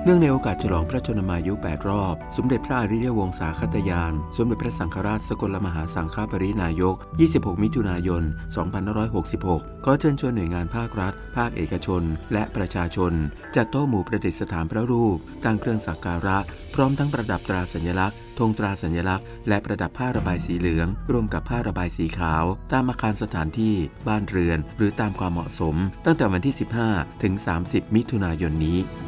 นื่องในโอกาสฉลองพระชนมายุ8รอบสมเด็จพระอริยวงศาคตยานสมเด็จพระสังฆราชสกลมหาสังฆปรินายก26มิถุนายน2566ขอเชิญชวนหน่วยงานภาครัฐภาคเอกชนและประชาชนจัดโต๊ะหมู่ประดิษฐานพระรูปตั้งเครื่องสักการะพร้อมทั้งประดับตราสัญลักษณ์ธงตราสัญลักษณ์และประดับผ้าระบายสีเหลืองร่วมกับผ้าระบายสีขาวตามอาคารสถานที่บ้านเรือนหรือตามความเหมาะสมตั้งแต่วันที่15 ถึง 30 มิถุนายนนี้